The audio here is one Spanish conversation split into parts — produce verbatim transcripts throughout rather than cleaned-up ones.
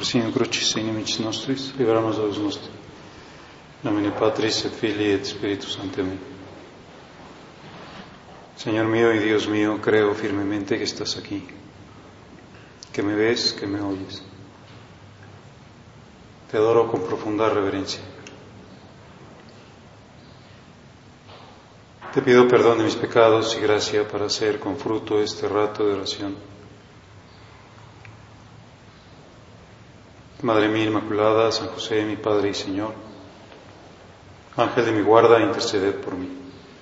Persino crucis inimicis nostris, liberamus Deus nostri. Nomine Patris et Filii et Spiritus Sancti. Amén. Señor mío y Dios mío, creo firmemente que estás aquí, que me ves, que me oyes. Te adoro con profunda reverencia. Te pido perdón de mis pecados y gracia para hacer con fruto este rato de oración. Madre mía Inmaculada, San José, mi Padre y Señor, Ángel de mi guarda, interceded por mí.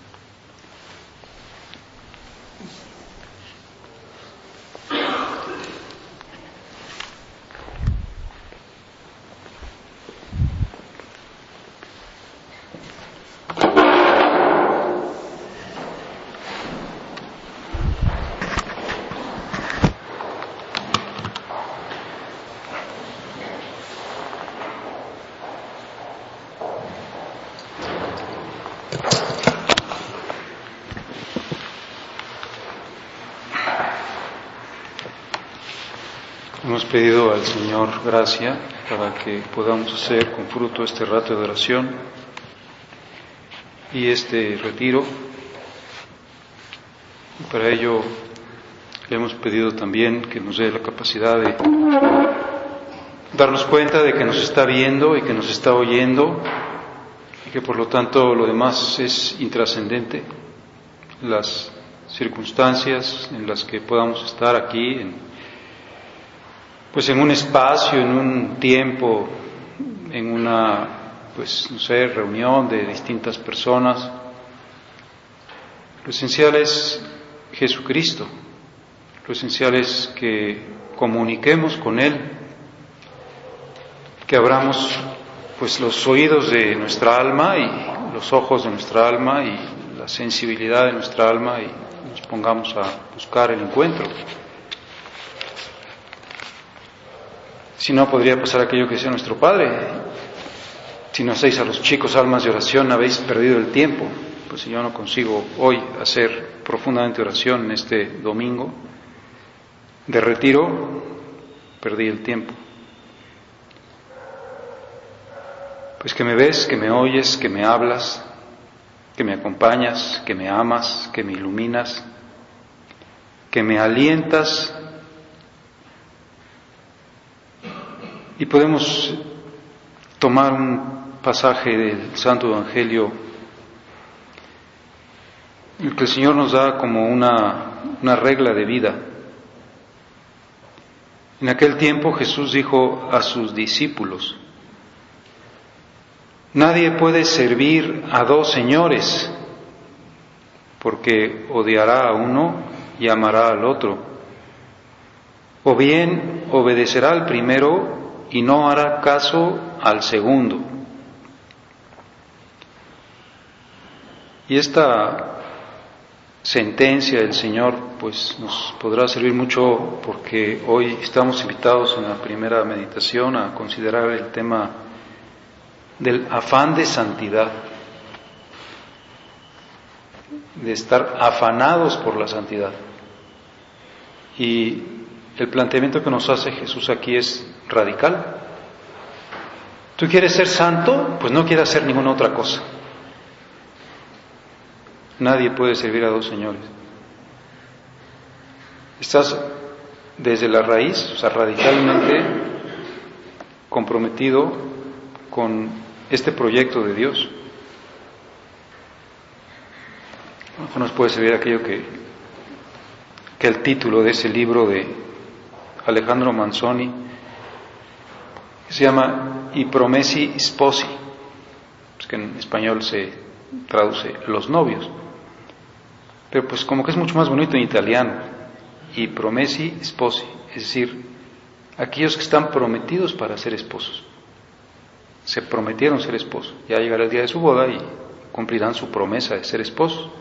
Hemos pedido al Señor gracia para que podamos hacer con fruto este rato de oración y este retiro. Y para ello le hemos pedido también que nos dé la capacidad de darnos cuenta de que nos está viendo y que nos está oyendo y que por lo tanto lo demás es intrascendente. Las circunstancias en las que podamos estar aquí en pues en un espacio, en un tiempo, en una, pues no sé, reunión de distintas personas. Lo esencial es Jesucristo, lo esencial es que comuniquemos con Él, que abramos pues los oídos de nuestra alma y los ojos de nuestra alma y la sensibilidad de nuestra alma y nos pongamos a buscar el encuentro. Si no, podría pasar aquello que decía nuestro Padre: si no hacéis a los chicos almas de oración, habéis perdido el tiempo. Pues si yo no consigo hoy hacer profundamente oración en este domingo de retiro, perdí el tiempo. Pues que me ves, que me oyes, que me hablas, que me acompañas, que me amas, que me iluminas, que me alientas. Y podemos tomar un pasaje del Santo Evangelio, el que el Señor nos da como una, una regla de vida. En aquel tiempo Jesús dijo a sus discípulos: nadie puede servir a dos señores, porque odiará a uno y amará al otro, o bien obedecerá al primero y no hará caso al segundo. Y esta sentencia del Señor pues nos podrá servir mucho, porque hoy estamos invitados en la primera meditación a considerar el tema del afán de santidad, de estar afanados por la santidad. Y el planteamiento que nos hace Jesús aquí es radical. ¿Tú quieres ser santo? Pues no quieras hacer ninguna otra cosa. Nadie puede servir a dos señores. Estás desde la raíz, o sea, radicalmente comprometido con este proyecto de Dios. A lo mejor nos puede servir aquello que, que el título de ese libro de Alejandro Manzoni, que se llama I Promessi Sposi, pues que en español se traduce los novios, pero pues como que es mucho más bonito en italiano, I Promessi Sposi, es decir, aquellos que están prometidos para ser esposos, se prometieron ser esposos, ya llegará el día de su boda y cumplirán su promesa de ser esposos,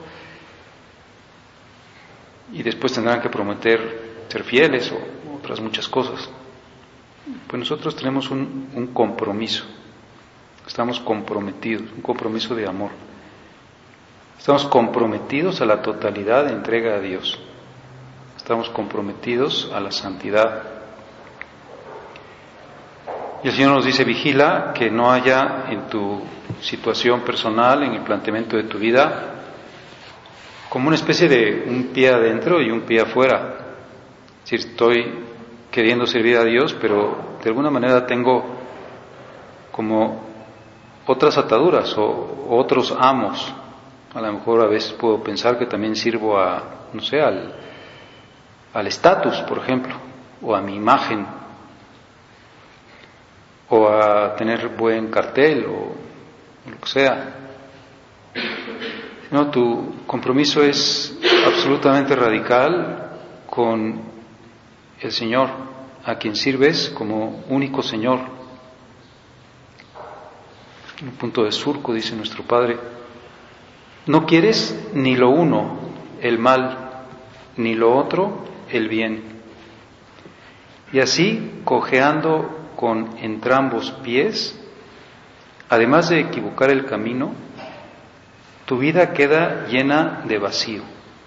y después tendrán que prometer ser fieles o otras muchas cosas. Pues nosotros tenemos un, un compromiso, estamos comprometidos, un compromiso de amor. Estamos comprometidos a la totalidad de entrega a Dios. Estamos comprometidos a la santidad. Y el Señor nos dice, vigila que no haya en tu situación personal, en el planteamiento de tu vida, como una especie de un pie adentro y un pie afuera. Es decir, estoy queriendo servir a Dios, pero de alguna manera tengo como otras ataduras o, o otros amos. A lo mejor a veces puedo pensar que también sirvo a, no sé, al al estatus, por ejemplo, o a mi imagen, o a tener buen cartel, o lo que sea. No, tu compromiso es absolutamente radical con el Señor, a quien sirves como único Señor. En un punto de surco, dice nuestro Padre, no quieres ni lo uno, el mal, ni lo otro, el bien. Y así, cojeando con entrambos pies, además de equivocar el camino, tu vida queda llena de vacío.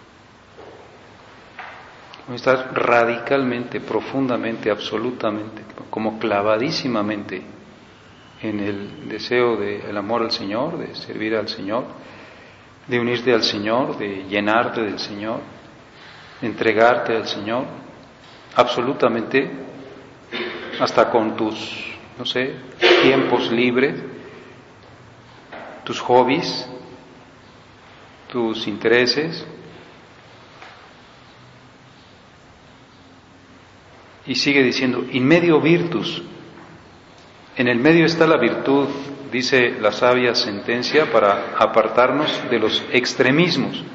Estás radicalmente, profundamente, absolutamente, como clavadísimamente en el deseo del amor al Señor, de servir al Señor, de unirte al Señor, de llenarte del Señor, de entregarte al Señor, absolutamente, hasta con tus, no sé, tiempos libres, tus hobbies, tus intereses. Y sigue diciendo, in medio virtus, en el medio está la virtud, dice la sabia sentencia, para apartarnos de los extremismos.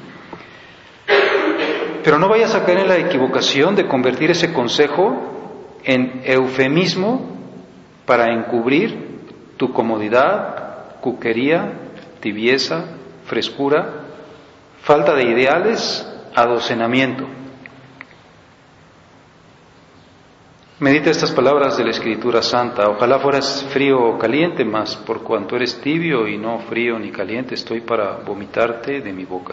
Pero no vayas a caer en la equivocación de convertir ese consejo en eufemismo para encubrir tu comodidad, cuquería, tibieza, frescura, falta de ideales, adocenamiento. Medita estas palabras de la Escritura Santa. Ojalá fueras frío o caliente, mas por cuanto eres tibio y no frío ni caliente, estoy para vomitarte de mi boca.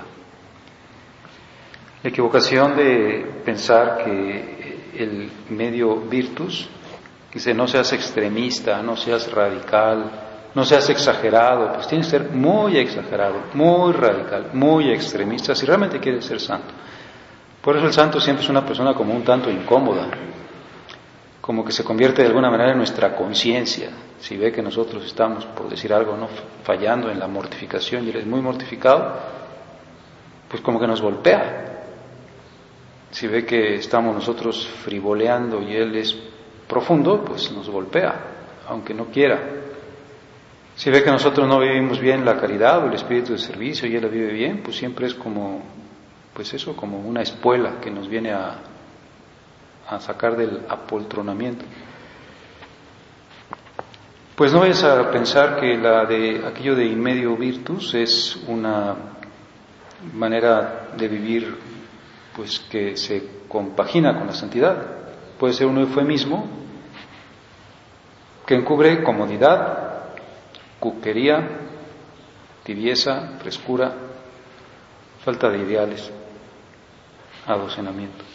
La equivocación de pensar que el medio virtus, dice, no seas extremista, no seas radical, no seas exagerado, pues tienes que ser muy exagerado, muy radical, muy extremista, si realmente quieres ser santo. Por eso el santo siempre es una persona como un tanto incómoda, como que se convierte de alguna manera en nuestra conciencia. Si ve que nosotros estamos, por decir algo, no fallando en la mortificación y él es muy mortificado, pues como que nos golpea. Si ve que estamos nosotros frivoleando y él es profundo, pues nos golpea, aunque no quiera. Si ve que nosotros no vivimos bien la caridad o el espíritu de servicio y él la vive bien, pues siempre es como, pues eso, como una espuela que nos viene a a sacar del apoltronamiento. Pues no vayas a pensar que la de aquello de in medio virtus es una manera de vivir pues que se compagina con la santidad. Puede ser un eufemismo que encubre comodidad, cuquería, tibieza, frescura, falta de ideales, adocenamiento.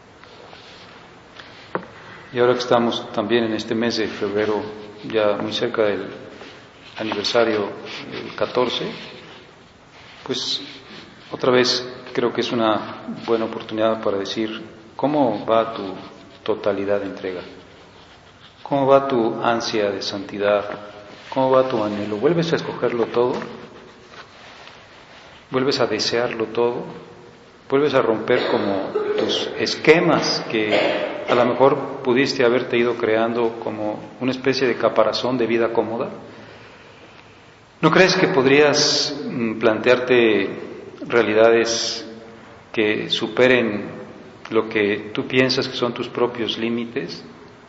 Y ahora que estamos también en este mes de febrero, ya muy cerca del aniversario del catorce, pues otra vez creo que es una buena oportunidad para decir cómo va tu totalidad de entrega, cómo va tu ansia de santidad, cómo va tu anhelo. ¿Vuelves a escogerlo todo? ¿Vuelves a desearlo todo? ¿Vuelves a romper como tus esquemas que a lo mejor pudiste haberte ido creando como una especie de caparazón de vida cómoda? ¿No crees que podrías plantearte realidades que superen lo que tú piensas que son tus propios límites?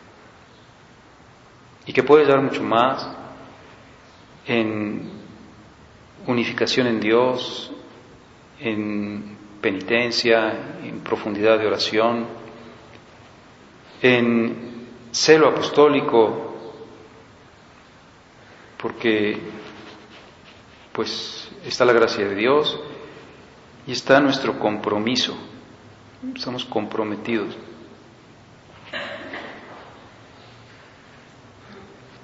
Y que puedes dar mucho más en unificación en Dios, en penitencia, en profundidad de oración, en celo apostólico, porque pues está la gracia de Dios y está nuestro compromiso, estamos comprometidos.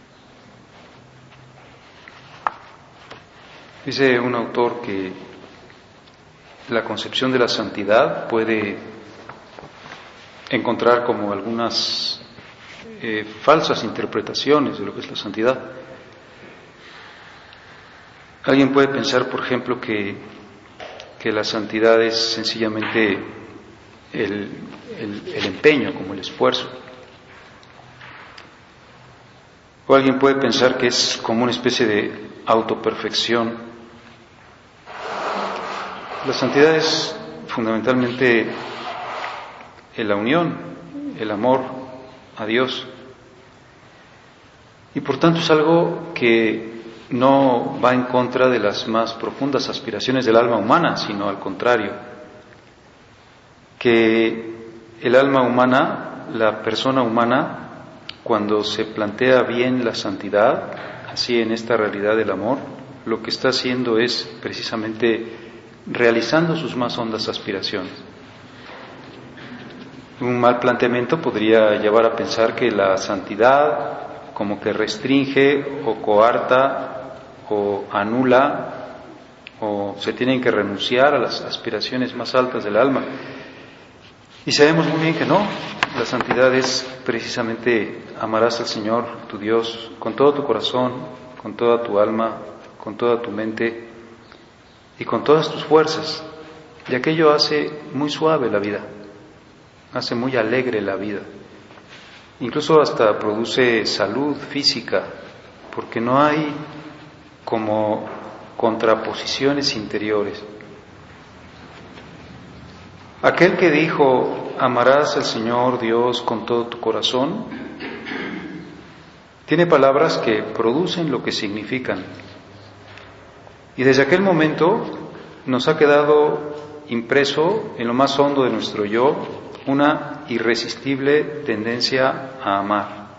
Dice un autor que la concepción de la santidad puede encontrar como algunas eh, falsas interpretaciones de lo que es la santidad. Alguien puede pensar, por ejemplo, que, que la santidad es sencillamente el, el, el empeño, como el esfuerzo. O alguien puede pensar que es como una especie de autoperfección. La santidad es fundamentalmente la unión, el amor a Dios. Y por tanto es algo que no va en contra de las más profundas aspiraciones del alma humana, sino al contrario, que el alma humana, la persona humana, cuando se plantea bien la santidad, así en esta realidad del amor, lo que está haciendo es precisamente realizando sus más hondas aspiraciones. Un mal planteamiento podría llevar a pensar que la santidad como que restringe o coarta o anula o se tienen que renunciar a las aspiraciones más altas del alma. Y sabemos muy bien que no. La santidad es precisamente amarás al Señor, tu Dios, con todo tu corazón, con toda tu alma, con toda tu mente y con todas tus fuerzas. Y aquello hace muy suave la vida, hace muy alegre la vida. Incluso hasta produce salud física, porque no hay como contraposiciones interiores. Aquel que dijo, amarás al Señor Dios con todo tu corazón, tiene palabras que producen lo que significan. Y desde aquel momento nos ha quedado impreso en lo más hondo de nuestro yo una irresistible tendencia a amar.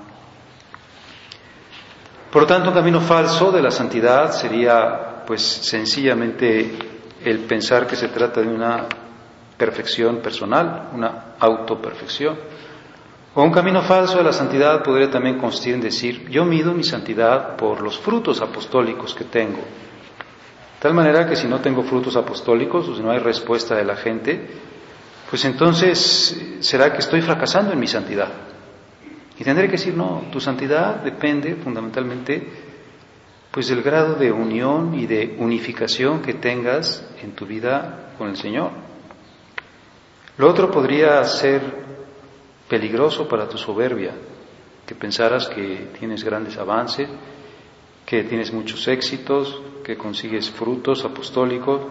Por lo tanto, un camino falso de la santidad sería, pues, sencillamente el pensar que se trata de una perfección personal, una autoperfección. O un camino falso de la santidad podría también consistir en decir, yo mido mi santidad por los frutos apostólicos que tengo. De tal manera que si no tengo frutos apostólicos, o si no hay respuesta de la gente, pues entonces será que estoy fracasando en mi santidad. Y tendré que decir, no, tu santidad depende fundamentalmente pues del grado de unión y de unificación que tengas en tu vida con el Señor. Lo otro podría ser peligroso para tu soberbia, que pensaras que tienes grandes avances, que tienes muchos éxitos, que consigues frutos apostólicos.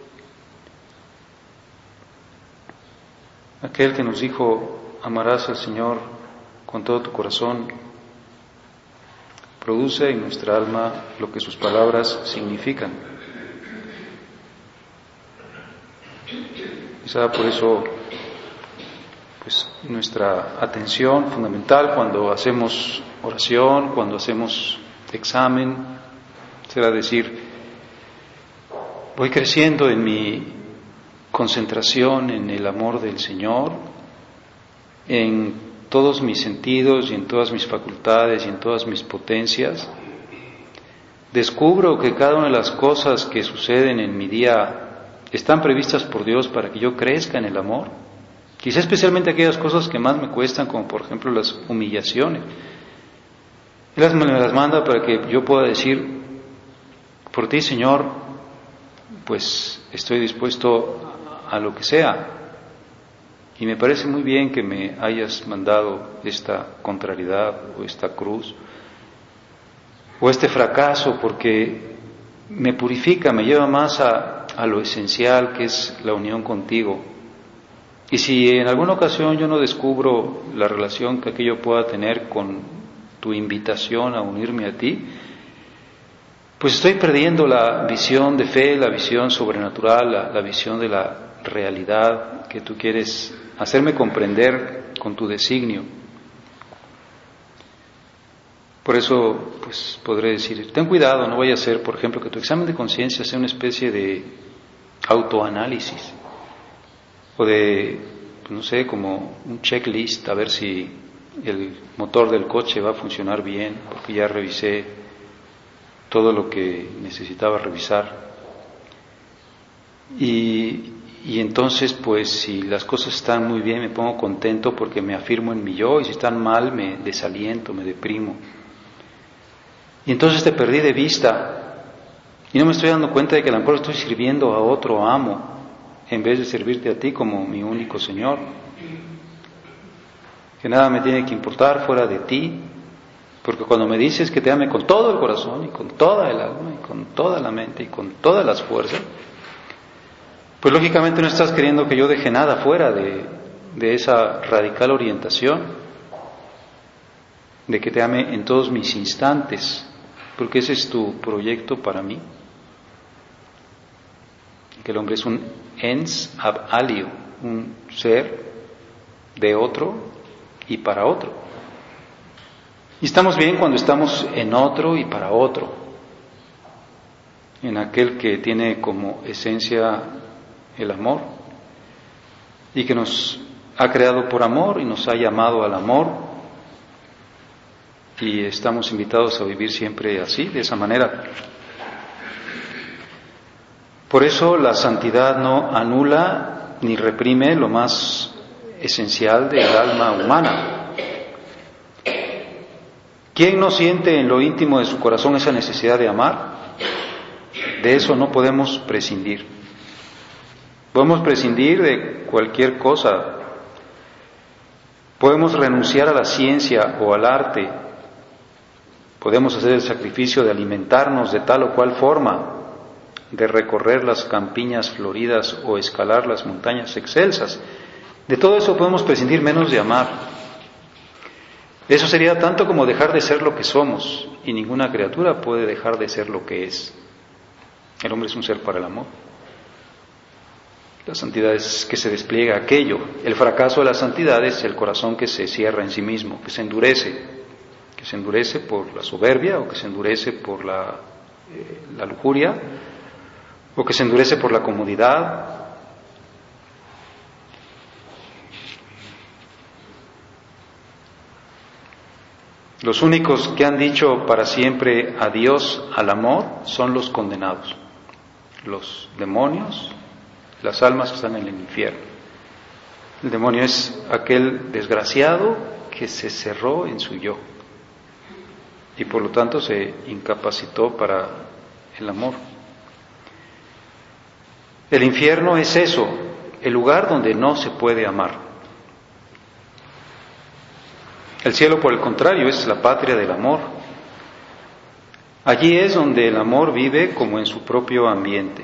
Aquel que nos dijo, amarás al Señor con todo tu corazón, produce en nuestra alma lo que sus palabras significan. Quizá por eso, pues nuestra atención fundamental cuando hacemos oración, cuando hacemos examen, será decir, voy creciendo en mi concentración en el amor del Señor, en todos mis sentidos y en todas mis facultades y en todas mis potencias. Descubro que cada una de las cosas que suceden en mi día están previstas por Dios para que yo crezca en el amor. Quizá especialmente aquellas cosas que más me cuestan, como por ejemplo las humillaciones. Él me las manda para que yo pueda decir, por ti, Señor, pues estoy dispuesto a lo que sea. Y me parece muy bien que me hayas mandado esta contrariedad o esta cruz o este fracaso, porque me purifica, me lleva más a, a lo esencial que es la unión contigo. Y si en alguna ocasión yo no descubro la relación que aquello pueda tener con tu invitación a unirme a ti, pues estoy perdiendo la visión de fe, la visión sobrenatural, la, la visión de la realidad que tú quieres hacerme comprender con tu designio. Por eso, pues podré decir, ten cuidado, no vaya a ser, por ejemplo, que tu examen de conciencia sea una especie de autoanálisis o de, no sé, como un checklist, a ver si el motor del coche va a funcionar bien, porque ya revisé todo lo que necesitaba revisar. Y, y entonces, pues, si las cosas están muy bien, me pongo contento porque me afirmo en mi yo, y si están mal, me desaliento, me deprimo. Y entonces te perdí de vista, y no me estoy dando cuenta de que a lo mejor estoy sirviendo a otro amo, en vez de servirte a ti como mi único Señor. Que nada me tiene que importar fuera de ti, porque cuando me dices que te ame con todo el corazón, y con toda el alma, y con toda la mente, y con todas las fuerzas, pues lógicamente no estás queriendo que yo deje nada fuera de, de esa radical orientación, de que te ame en todos mis instantes, porque ese es tu proyecto para mí. Que el hombre es un ens ab alio, un ser de otro y para otro. Y estamos bien cuando estamos en otro y para otro, en aquel que tiene como esencia el amor y que nos ha creado por amor y nos ha llamado al amor, y estamos invitados a vivir siempre así, de esa manera. Por eso la santidad no anula ni reprime lo más esencial del alma humana. ¿Quién no siente en lo íntimo de su corazón esa necesidad de amar? De eso no podemos prescindir. Podemos prescindir de cualquier cosa. Podemos renunciar a la ciencia o al arte. Podemos hacer el sacrificio de alimentarnos de tal o cual forma, de recorrer las campiñas floridas o escalar las montañas excelsas. De todo eso podemos prescindir menos de amar. Eso sería tanto como dejar de ser lo que somos, y ninguna criatura puede dejar de ser lo que es. El hombre es un ser para el amor. La santidad es que se despliega aquello. El fracaso de la santidad es el corazón que se cierra en sí mismo, que se endurece, que se endurece por la soberbia, o que se endurece por la, eh, la lujuria, o que se endurece por la comodidad. Los únicos que han dicho para siempre adiós al amor son los condenados, los demonios, las almas que están en el infierno. El demonio es aquel desgraciado que se cerró en su yo y por lo tanto se incapacitó para el amor. El infierno es eso, el lugar donde no se puede amar. El cielo, por el contrario, es la patria del amor. Allí es donde el amor vive como en su propio ambiente.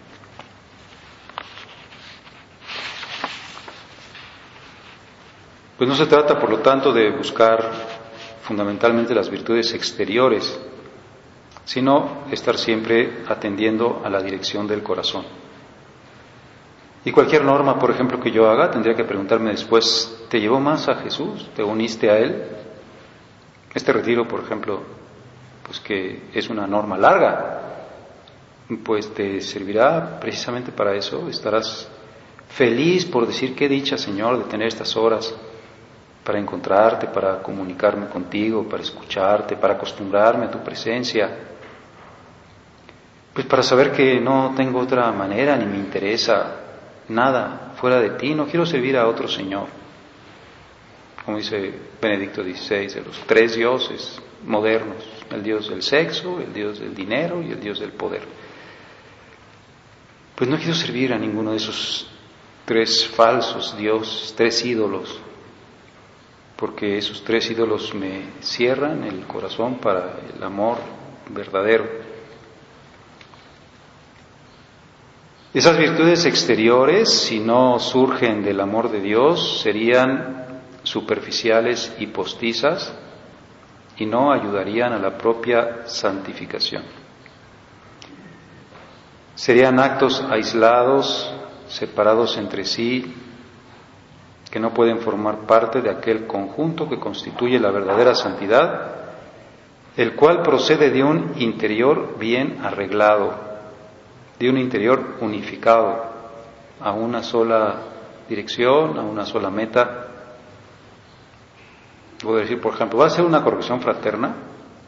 Pues no se trata, por lo tanto, de buscar fundamentalmente las virtudes exteriores, sino estar siempre atendiendo a la dirección del corazón. Y cualquier norma, por ejemplo, que yo haga, tendría que preguntarme después, ¿te llevó más a Jesús? ¿Te uniste a Él? Este retiro, por ejemplo, pues que es una norma larga, pues te servirá precisamente para eso. Estarás feliz por decir qué dicha, Señor, de tener estas horas para encontrarte, para comunicarme contigo, para escucharte, para acostumbrarme a tu presencia. Pues para saber que no tengo otra manera, ni me interesa nada fuera de ti, no quiero servir a otro Señor. Como dice Benedicto dieciséis, de los tres dioses modernos, el Dios del sexo, el Dios del dinero y el Dios del poder. Pues no quiero servir a ninguno de esos tres falsos dioses, tres ídolos, porque esos tres ídolos me cierran el corazón para el amor verdadero. Esas virtudes exteriores, si no surgen del amor de Dios, serían superficiales y postizas y no ayudarían a la propia santificación. Serían actos aislados, separados entre sí, que no pueden formar parte de aquel conjunto que constituye la verdadera santidad, el cual procede de un interior bien arreglado, de un interior unificado a una sola dirección, a una sola meta. Puedo decir, por ejemplo, ¿vas a hacer una corrección fraterna?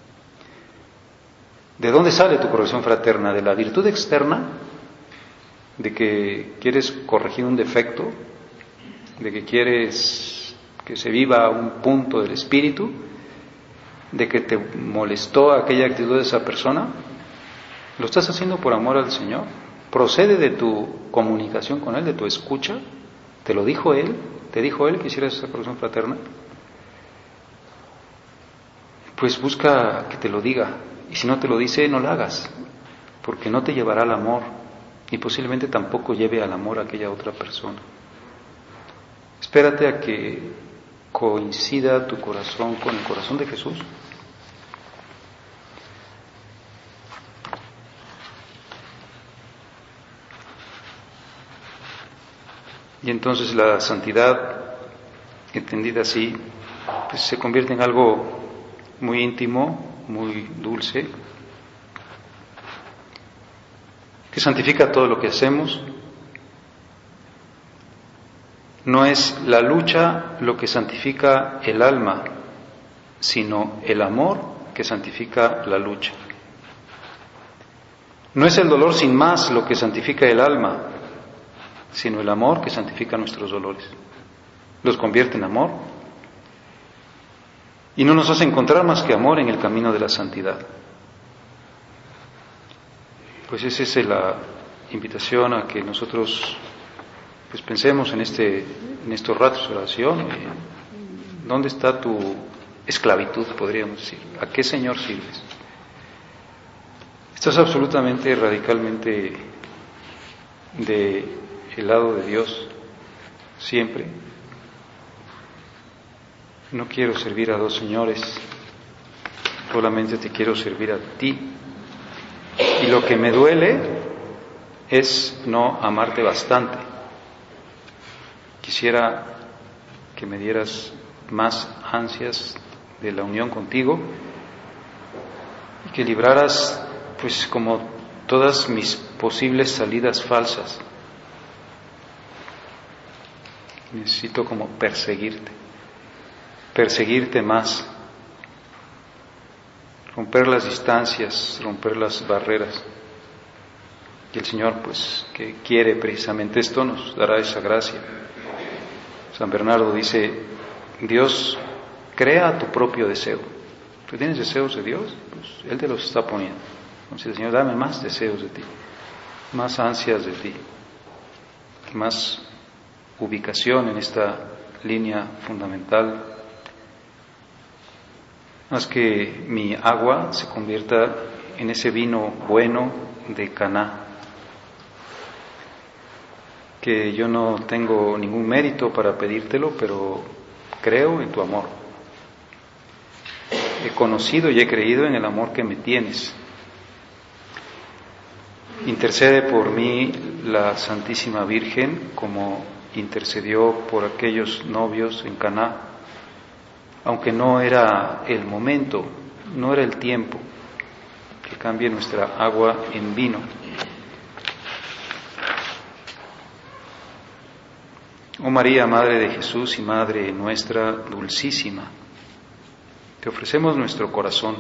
¿De dónde sale tu corrección fraterna? ¿De la virtud externa? de que quieres corregir un defecto, de que quieres que se viva un punto del espíritu, de que te molestó aquella actitud de esa persona, lo estás haciendo por amor al Señor. Procede de tu comunicación con Él, de tu escucha. ¿Te lo dijo Él? ¿Te dijo Él que hicieras esa corrección fraterna? Pues busca que te lo diga. Y si no te lo dice, no lo hagas, porque no te llevará al amor y posiblemente tampoco lleve al amor a aquella otra persona. Espérate a que coincida tu corazón con el corazón de Jesús. Y entonces la santidad, entendida así, pues se convierte en algo muy íntimo, muy dulce, que santifica todo lo que hacemos. No es la lucha lo que santifica el alma, sino el amor que santifica la lucha. No es el dolor sin más lo que santifica el alma, sino el amor que santifica nuestros dolores. Los convierte en amor y no nos hace encontrar más que amor en el camino de la santidad. Pues esa es la invitación a que nosotros pues pensemos en este en estos ratos de oración. Eh, ¿Dónde está tu esclavitud, podríamos decir? ¿A qué Señor sirves? ¿Estás absolutamente, radicalmente de el lado de Dios siempre? No quiero servir a dos señores, solamente te quiero servir a ti. Y lo que me duele es no amarte bastante. Quisiera que me dieras más ansias de la unión contigo y que libraras, pues, como todas mis posibles salidas falsas. Necesito como perseguirte, perseguirte más, romper las distancias, romper las barreras. Y el Señor, pues, que quiere precisamente esto, nos dará esa gracia. San Bernardo dice, Dios crea tu propio deseo. ¿Tú tienes deseos de Dios? Pues Él te los está poniendo. Entonces el Señor, dame más deseos de ti, más ansias de ti, más ubicación en esta línea fundamental. Haz que mi agua se convierta en ese vino bueno de Caná, que yo no tengo ningún mérito para pedírtelo, pero creo en tu amor. He conocido y he creído en el amor que me tienes. Intercede por mí la Santísima Virgen, como intercedió por aquellos novios en Caná, aunque no era el momento, no era el tiempo, que cambie nuestra agua en vino. Oh María, Madre de Jesús y Madre nuestra dulcísima, te ofrecemos nuestro corazón.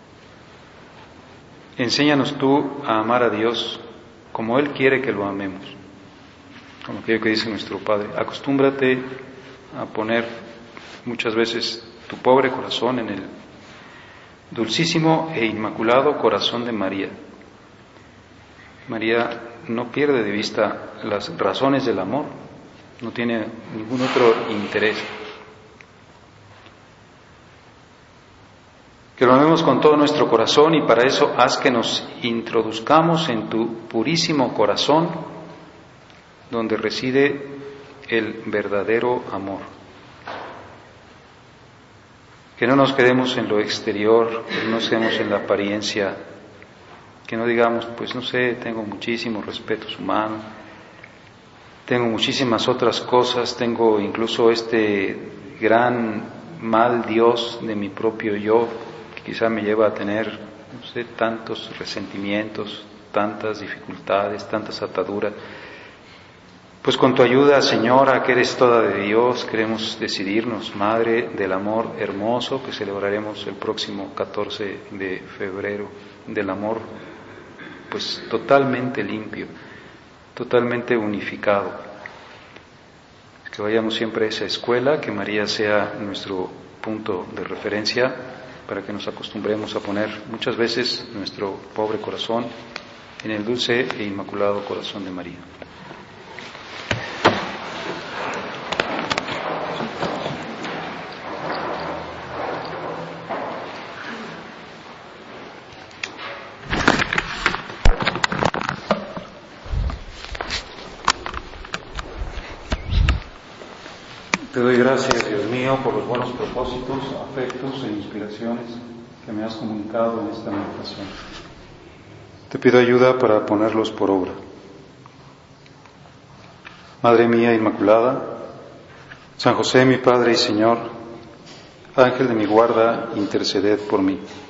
Enséñanos tú a amar a Dios como Él quiere que lo amemos, como aquello que dice nuestro Padre. Acostúmbrate a poner muchas veces tu pobre corazón en el dulcísimo e inmaculado corazón de María. María no pierde de vista las razones del amor, no tiene ningún otro interés. Que lo amemos con todo nuestro corazón, y para eso haz que nos introduzcamos en tu purísimo corazón, donde reside el verdadero amor. Que no nos quedemos en lo exterior, que no nos quedemos en la apariencia, que no digamos, pues no sé, tengo muchísimos respetos humanos, tengo muchísimas otras cosas, tengo incluso este gran mal Dios de mi propio yo, que quizá me lleva a tener, no sé, tantos resentimientos, tantas dificultades, tantas ataduras. Pues con tu ayuda, Señora, que eres toda de Dios, queremos decidirnos, Madre del amor hermoso, que celebraremos el próximo catorce de febrero, del amor pues totalmente limpio, totalmente unificado. Que vayamos siempre a esa escuela, que María sea nuestro punto de referencia, para que nos acostumbremos a poner muchas veces nuestro pobre corazón en el dulce e inmaculado corazón de María. Te doy gracias, Dios mío, por los buenos propósitos, afectos e inspiraciones que me has comunicado en esta meditación. Te pido ayuda para ponerlos por obra. Madre mía Inmaculada, San José, mi Padre y Señor, Ángel de mi guarda, interceded por mí.